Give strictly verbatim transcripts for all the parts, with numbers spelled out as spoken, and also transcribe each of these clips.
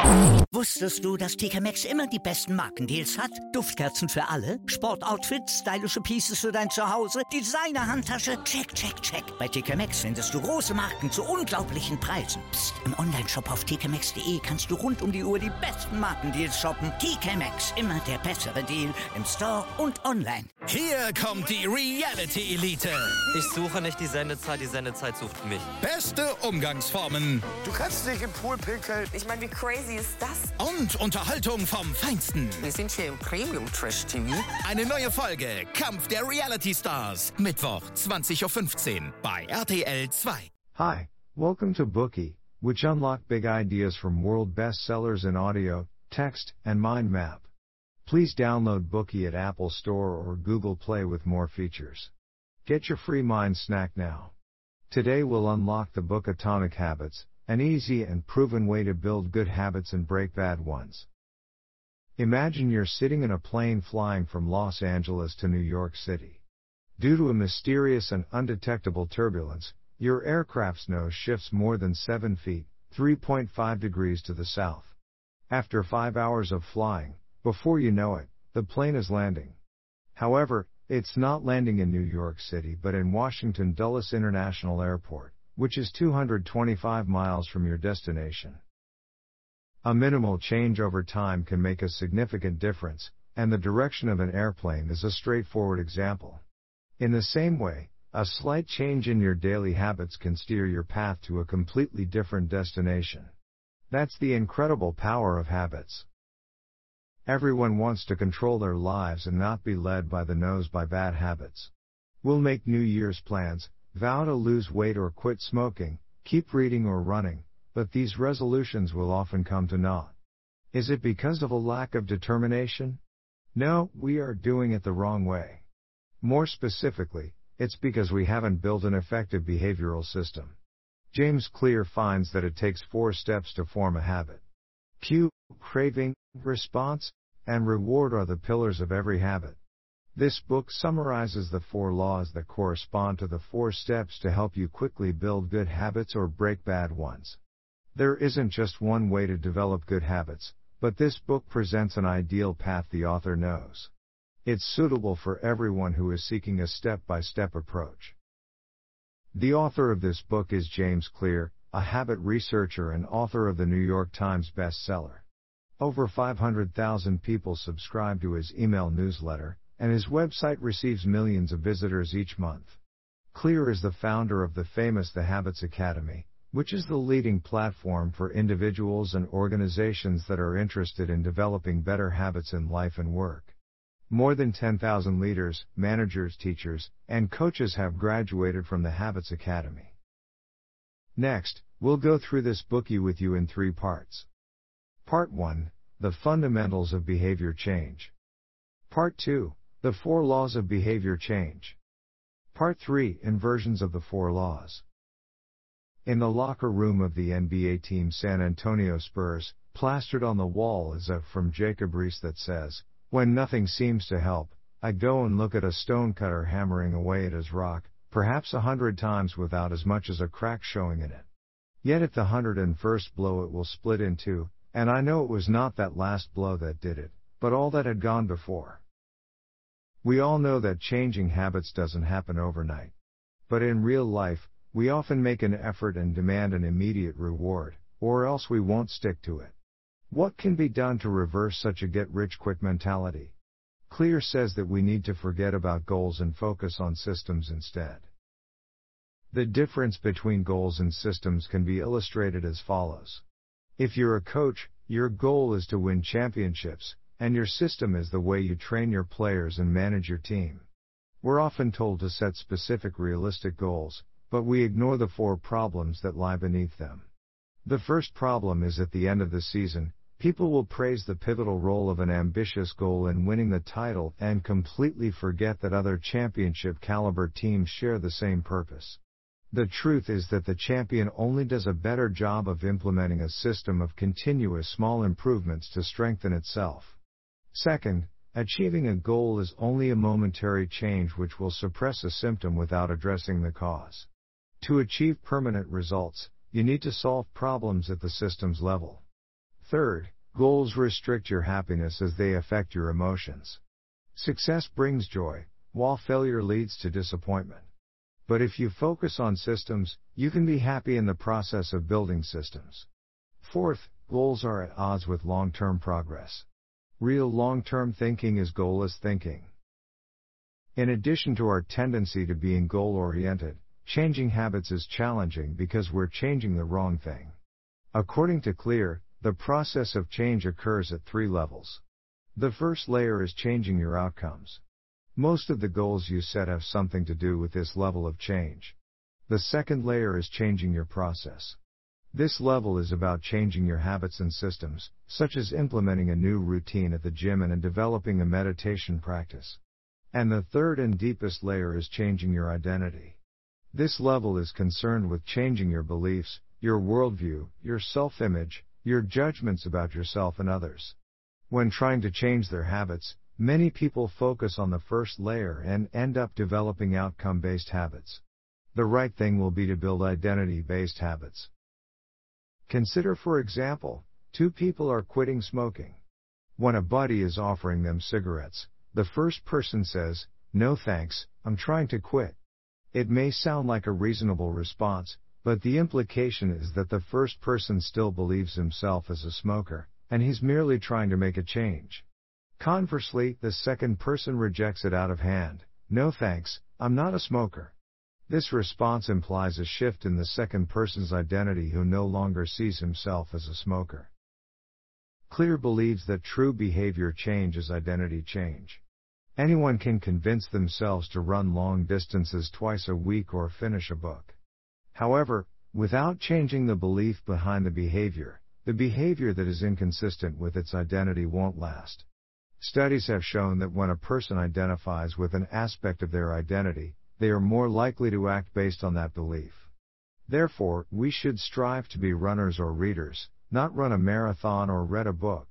Wusstest du, dass T K Maxx immer die besten Markendeals hat? Duftkerzen für alle, Sportoutfits, stylische Pieces für dein Zuhause, Designer-Handtasche, check, check, check. Bei T K Maxx findest du große Marken zu unglaublichen Preisen. Psst. Im Onlineshop auf t k maxx punkt d e kannst du rund um die Uhr die besten Markendeals shoppen. T K Maxx, immer der bessere Deal im Store und online. Hier kommt die Reality Elite. Ich suche nicht die Sendezeit, die Sendezeit sucht mich. Beste Umgangsformen. Du kannst nicht im Pool pinkeln. Ich meine, wie crazy ist das? Und Unterhaltung vom Feinsten. Wir sind hier im Premium-Trash-T V. Eine neue Folge Kampf der Reality Stars. Mittwoch, zwanzig Uhr fünfzehn bei R T L zwei. Hi, welcome to Bookie, which unlock big ideas from world bestsellers in audio, text, and mind map. Please download Bookie at Apple Store or Google Play with more features. Get your free mind snack now. Today we'll unlock the book Atomic Habits, an easy and proven way to build good habits and break bad ones. Imagine you're sitting in a plane flying from Los Angeles to New York City. Due to a mysterious and undetectable turbulence, your aircraft's nose shifts more than seven feet, three point five degrees to the south. After five hours of flying, before you know it, the plane is landing. However, it's not landing in New York City but in Washington Dulles International Airport, which is two hundred twenty-five miles from your destination. A minimal change over time can make a significant difference, and the direction of an airplane is a straightforward example. In the same way, a slight change in your daily habits can steer your path to a completely different destination. That's the incredible power of habits. Everyone wants to control their lives and not be led by the nose by bad habits. We'll make New Year's plans, vow to lose weight or quit smoking, keep reading or running, but these resolutions will often come to naught. Is it because of a lack of determination? No, we are doing it the wrong way. More specifically, it's because we haven't built an effective behavioral system. James Clear finds that it takes four steps to form a habit. Cue, craving, response, and reward are the pillars of every habit. This book summarizes the four laws that correspond to the four steps to help you quickly build good habits or break bad ones. There isn't just one way to develop good habits, but this book presents an ideal path the author knows. It's suitable for everyone who is seeking a step-by-step approach. The author of this book is James Clear, a habit researcher and author of the New York Times bestseller. Over five hundred thousand people subscribe to his email newsletter, and his website receives millions of visitors each month. Clear is the founder of the famous The Habits Academy, which is the leading platform for individuals and organizations that are interested in developing better habits in life and work. More than ten thousand leaders, managers, teachers, and coaches have graduated from the Habits Academy. Next, we'll go through this bookie with you in three parts. Part one, the fundamentals of behavior change. Part two, the four laws of behavior change. Part three, inversions of the four laws. In the locker room of the N B A team San Antonio Spurs, plastered on the wall is a from Jacob Riis that says, "When nothing seems to help, I go and look at a stonecutter hammering away at his rock, perhaps a hundred times without as much as a crack showing in it. Yet at the hundred and first blow it will split in two, and I know it was not that last blow that did it, but all that had gone before." We all know that changing habits doesn't happen overnight. But in real life, we often make an effort and demand an immediate reward, or else we won't stick to it. What can be done to reverse such a get-rich-quick mentality? Clear says that we need to forget about goals and focus on systems instead. The difference between goals and systems can be illustrated as follows. If you're a coach, your goal is to win championships, and your system is the way you train your players and manage your team. We're often told to set specific realistic goals, but we ignore the four problems that lie beneath them. The first problem is at the end of the season, people will praise the pivotal role of an ambitious goal in winning the title and completely forget that other championship-caliber teams share the same purpose. The truth is that the champion only does a better job of implementing a system of continuous small improvements to strengthen itself. Second, achieving a goal is only a momentary change which will suppress a symptom without addressing the cause. To achieve permanent results, you need to solve problems at the systems level. Third, goals restrict your happiness as they affect your emotions. Success brings joy, while failure leads to disappointment. But if you focus on systems, you can be happy in the process of building systems. Fourth, goals are at odds with long-term progress. Real long-term thinking is goalless thinking. In addition to our tendency to being goal-oriented, changing habits is challenging because we're changing the wrong thing. According to Clear, the process of change occurs at three levels. The first layer is changing your outcomes. Most of the goals you set have something to do with this level of change. The second layer is changing your process. This level is about changing your habits and systems, such as implementing a new routine at the gym and developing a meditation practice. And the third and deepest layer is changing your identity. This level is concerned with changing your beliefs, your worldview, your self-image, your judgments about yourself and others. When trying to change their habits, many people focus on the first layer and end up developing outcome-based habits. The right thing will be to build identity-based habits. Consider, for example, two people are quitting smoking. When a buddy is offering them cigarettes, the first person says, "No thanks, I'm trying to quit." It may sound like a reasonable response, but the implication is that the first person still believes himself as a smoker, and he's merely trying to make a change. Conversely, the second person rejects it out of hand. "No thanks, I'm not a smoker." This response implies a shift in the second person's identity, who no longer sees himself as a smoker. Clear believes that true behavior change is identity change. Anyone can convince themselves to run long distances twice a week or finish a book. However, without changing the belief behind the behavior, the behavior that is inconsistent with its identity won't last. Studies have shown that when a person identifies with an aspect of their identity, they are more likely to act based on that belief. Therefore, we should strive to be runners or readers, not run a marathon or read a book.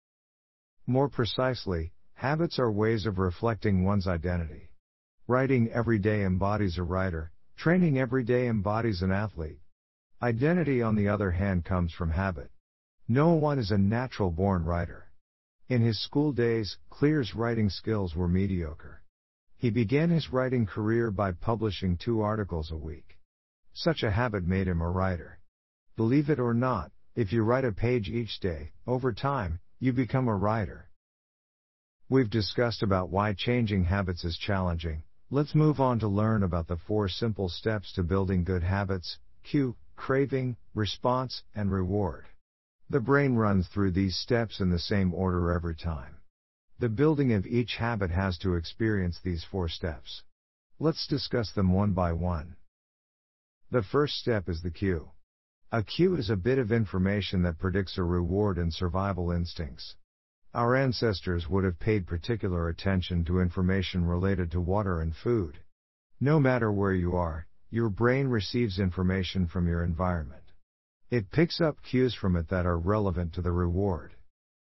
More precisely, habits are ways of reflecting one's identity. Writing every day embodies a writer, training every day embodies an athlete. Identity, on the other hand, comes from habit. No one is a natural-born writer. In his school days, Clear's writing skills were mediocre. He began his writing career by publishing two articles a week. Such a habit made him a writer. Believe it or not, if you write a page each day, over time, you become a writer. We've discussed about why changing habits is challenging. Let's move on to learn about the four simple steps to building good habits: cue, craving, response, and reward. The brain runs through these steps in the same order every time. The building of each habit has to experience these four steps. Let's discuss them one by one. The first step is the cue. A cue is a bit of information that predicts a reward in survival instincts. Our ancestors would have paid particular attention to information related to water and food. No matter where you are, your brain receives information from your environment. It picks up cues from it that are relevant to the reward.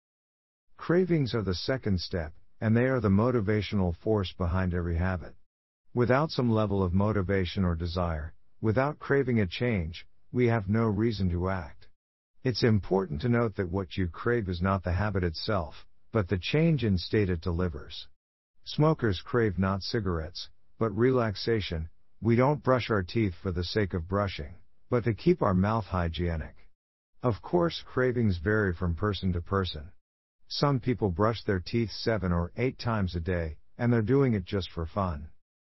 Cravings are the second step, and they are the motivational force behind every habit. Without some level of motivation or desire, without craving a change, we have no reason to act. It's important to note that what you crave is not the habit itself, but the change in state it delivers. Smokers crave not cigarettes, but relaxation. We don't brush our teeth for the sake of brushing, but to keep our mouth hygienic. Of course, cravings vary from person to person. Some people brush their teeth seven or eight times a day, and they're doing it just for fun.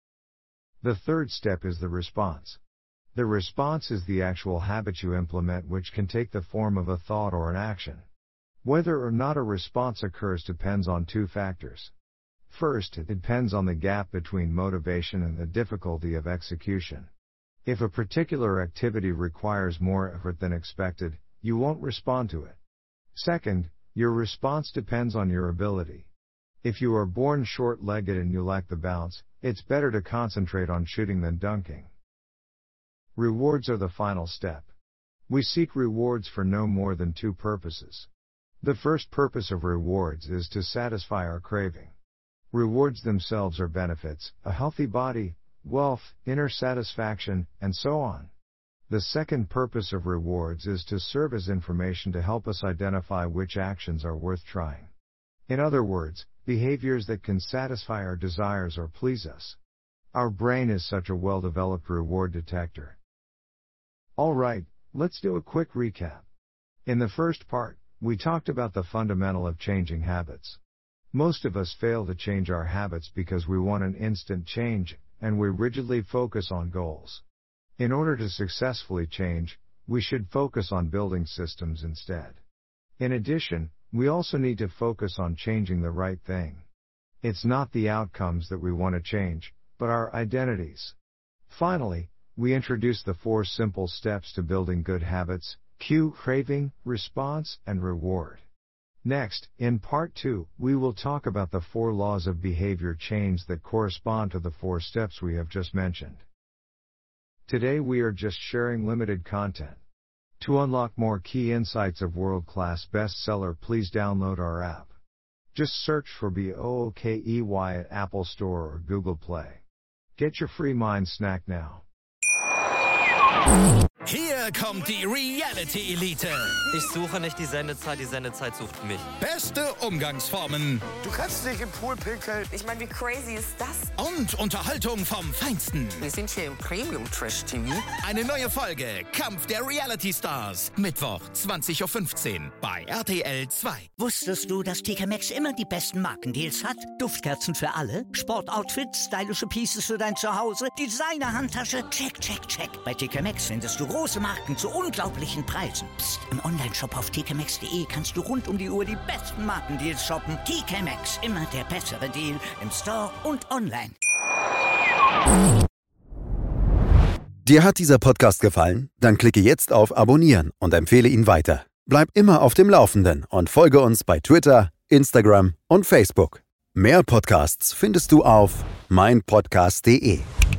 The third step is the response. The response is the actual habit you implement, which can take the form of a thought or an action. Whether or not a response occurs depends on two factors. First, it depends on the gap between motivation and the difficulty of execution. If a particular activity requires more effort than expected, you won't respond to it. Second, your response depends on your ability. If you are born short-legged and you lack the bounce, it's better to concentrate on shooting than dunking. Rewards are the final step. We seek rewards for no more than two purposes. The first purpose of rewards is to satisfy our craving. Rewards themselves are benefits: a healthy body, wealth, inner satisfaction, and so on. The second purpose of rewards is to serve as information to help us identify which actions are worth trying. In other words, behaviors that can satisfy our desires or please us. Our brain is such a well-developed reward detector. Alright, let's do a quick recap. In the first part, we talked about the fundamental of changing habits. Most of us fail to change our habits because we want an instant change, and we rigidly focus on goals. In order to successfully change, we should focus on building systems instead. In addition, we also need to focus on changing the right thing. It's not the outcomes that we want to change, but our identities. Finally, we introduce the four simple steps to building good habits: cue, craving, response, and reward. Next, in part two, we will talk about the four laws of behavior change that correspond to the four steps we have just mentioned. Today we are just sharing limited content. To unlock more key insights of world-class bestseller, please download our app. Just search for Bookey at Apple Store or Google Play. Get your free mind snack now. Hier kommt die Reality-Elite. Ich suche nicht die Sendezeit, die Sendezeit sucht mich. Beste Umgangsformen Du kannst nicht im Pool pinkeln. Ich meine, wie crazy ist das? und Unterhaltung vom Feinsten. Wir sind hier im Premium-Trash-T V. Eine neue Folge Kampf der Reality Stars. Mittwoch, zwanzig Uhr fünfzehn bei R T L zwei. Wusstest du, dass T K Maxx immer die besten Markendeals hat? Duftkerzen für alle, Sportoutfits, stylische Pieces für dein Zuhause, Designer-Handtasche, check, check, check. Bei T K Maxx findest du große Marken zu unglaublichen Preisen. Psst. Im Onlineshop auf t k maxx punkt d e kannst du rund um die Uhr die besten Markendeals shoppen. T K Maxx, immer der bessere Deal im Store und online. Dir hat dieser Podcast gefallen? Dann klicke jetzt auf Abonnieren und empfehle ihn weiter. Bleib immer auf dem Laufenden und folge uns bei Twitter, Instagram und Facebook. Mehr Podcasts findest du auf mein podcast punkt d e.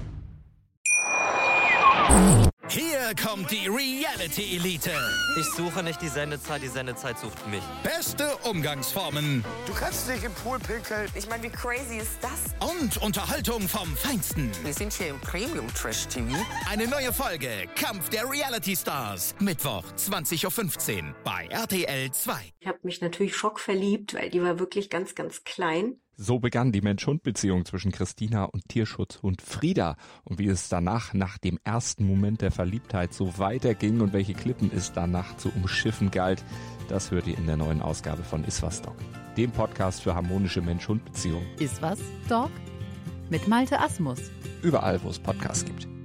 Hier kommt die Reality-Elite. Ich suche nicht die Sendezeit, die Sendezeit sucht mich. Beste Umgangsformen Du kannst nicht im Pool pinkeln. Ich meine, wie crazy ist das? und Unterhaltung vom Feinsten. Wir sind hier im Premium-Trash-T V. Eine neue Folge Kampf der Reality Stars. Mittwoch, zwanzig Uhr fünfzehn bei R T L zwei. Ich habe mich natürlich schockverliebt, weil die war wirklich ganz, ganz klein. So begann die Mensch-Hund-Beziehung zwischen Christina und Tierschutzhund Frieda. Und wie es danach, nach dem ersten Moment der Verliebtheit, so weiterging und welche Klippen es danach zu umschiffen galt, das hört ihr in der neuen Ausgabe von Iswas Dog, dem Podcast für harmonische Mensch-Hund-Beziehungen. Iswas Dog mit Malte Asmus. Überall, wo es Podcasts gibt.